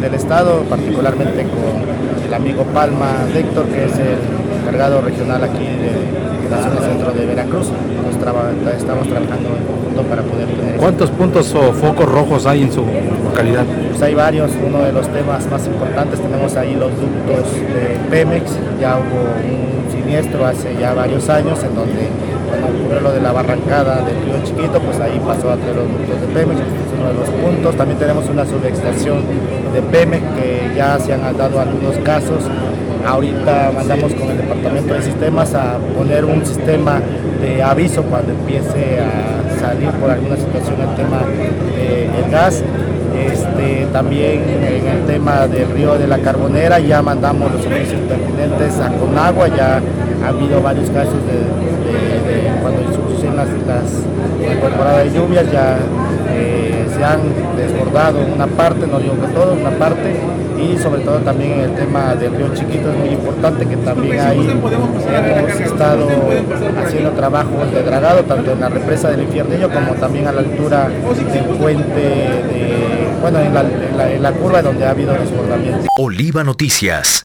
del estado, particularmente con el amigo Palma Héctor, que es el encargado regional aquí de la zona centro de Veracruz. Estamos trabajando en conjunto para poder tener... ¿Cuántos puntos o focos rojos hay en su localidad? Pues hay varios. Uno de los temas más importantes, tenemos ahí los ductos de Pemex. Ya hubo un siniestro hace ya varios años en donde cuando ocurrió lo de la barrancada del río Chiquito, pues ahí pasó a través de los ductos de Pemex. Este es uno de los puntos. También tenemos una subestación de Pemex que ya se han dado algunos casos. Ahorita mandamos con el departamento de sistemas a poner un sistema de aviso cuando empiece a salir por alguna situación el tema del gas. También en el tema del río de la Carbonera ya mandamos los servicios pertinentes a Conagua. Ya ha habido varios casos de cuando suceden la temporada de lluvias, ya se han desbordado una parte, no digo que todo, una parte, y sobre todo también en el tema del río Chiquito es muy importante que también ahí hemos estado haciendo trabajos de dragado tanto en la represa del Infiernillo como también a la altura del puente en la curva donde ha habido desbordamiento. Oliva Noticias.